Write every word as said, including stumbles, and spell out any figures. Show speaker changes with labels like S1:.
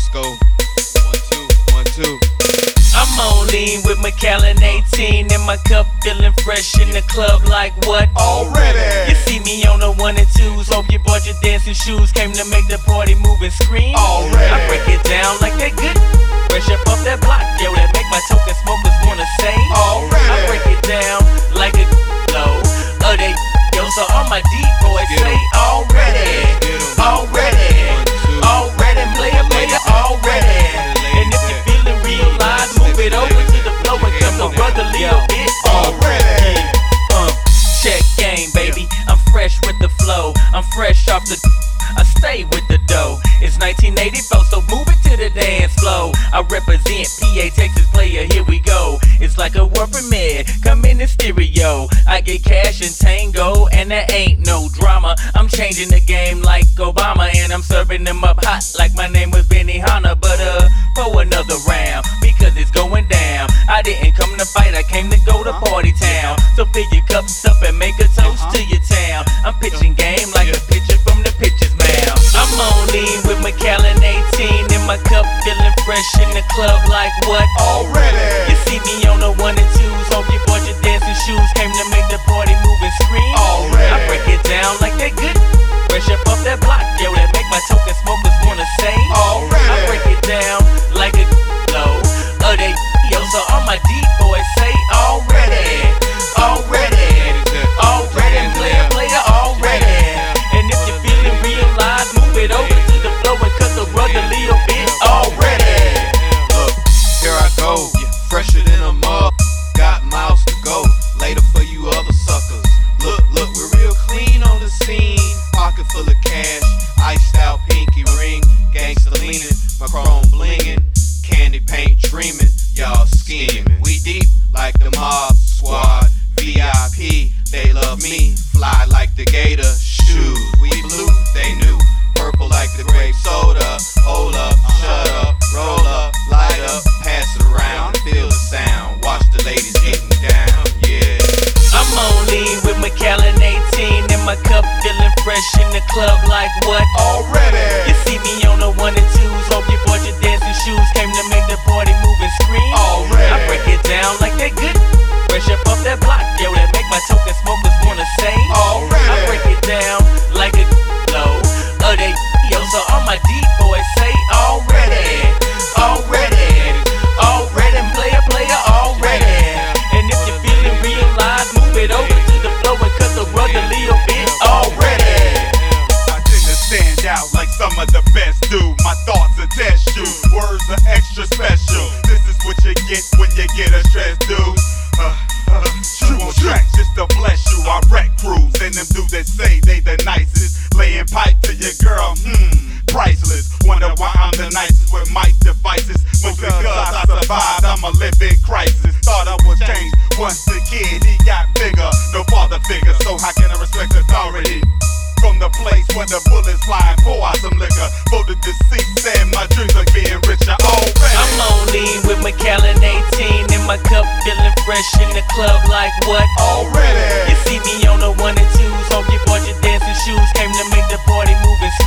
S1: go. One, two, one, two.
S2: I'm on lean with Macallan eighteen in my cup, feeling fresh in the club like what?
S3: Already.
S2: You see me on the one and twos, hope you bought your dancing shoes, came to make the party move and scream.
S3: Already.
S2: I break it down like that good, fresh up off that block, yo, that make my token smokers wanna say.
S3: Already.
S2: I break it down like a low, uh, they, yo, so all my deep boys
S1: Get 'em.
S2: say already,
S1: Get 'em.
S2: already,
S1: One, two.
S2: already, player, player, already. And if you're feeling real live, move it over to the flow and come the brotherly a bit
S3: Already.
S2: uh, check game, baby. I'm fresh with the flow. I'm fresh off the. I stay with the dough. It's nineteen eighty-four, so move it to the dance flow. I represent P A Texas player. Here we go. It's like a word for med. Come in the stereo. I get cash and tango, and there ain't no drama. I'm changing the game like Obama, and I'm serving them up hot like my name was Benihana. But uh, for another round because it's going down. I didn't come to fight. I came to go to party town. So fill your cups up and make a toast to your town. I'm pitching game like a pitcher from the pitcher's mound. I'm on lean with Macallan eighteen in my cup, feeling fresh in the club like what?
S3: Already.
S2: You see me on the one and twos, hope you bought your dancing shoes, came to make the party move and scream.
S3: Already.
S2: I break it down like that good, fresh up off that block, yo, that make my token smokers wanna say.
S3: Already.
S2: I break it down like a low, uh, they, yo, so all my deep boys say already, already, already, player, player, already. And if you're feeling real live, move it over to the flow and cut the brotherly a bit already.
S1: Look, here I go, fresher than a mug. Got miles to go, later for you other suckers. Look, look, we're real clean on the scene. Pocket full of cash, iced out pinky ring. Gangsta leaning, my chrome blingin'. Candy paint dreaming, y'all scheming. We deep like the mob squad. V I P, they love me. Fly like the gator shoes. We blue, they knew. Purple like the grape soda. Hold up, shut up, roll up, light up, pass it around, feel the sound. Watch the ladies getting down, yeah.
S2: I'm on lean with Macallan eighteen in my cup, feeling fresh in the club like what?
S3: Already.
S2: You see me on the one and twos, hope you bought your dancing shoes, came to make the party move and scream.
S3: Already.
S2: I break it down like that good, fresh up off that block, yo, that make my token smokers wanna say.
S3: Already.
S2: I break it down like a low, uh, they, yo, so all my deep boys say already, already, already, player, player, already. And if you're feeling real live, move it over to the flow and cut the brotherly a bit already.
S3: I tend to stand out like some of the best do. My thoughts are test you. Words are extra special. This is what you get when you get a stress, dude. Uh, uh, true on track just to bless you. I wreck crews and them dudes that say they the nicest. Laying pipe to your girl, hmm, priceless. Wonder why I'm the nicest with mic devices. Mostly cause I survived, I'm a living crisis. Thought I was changed once the kid, he got bigger. No father figure, so how can I respect authority? From the place where the bullets flying, pour out some liquor. For the deceased, and my dreams are being richer already.
S2: I'm on lean with Macallan eighteen in my cup, feeling fresh in the club like what?
S3: Already.
S2: You see me on the one and twos, hope you bought your dancing shoes, came to make the party move and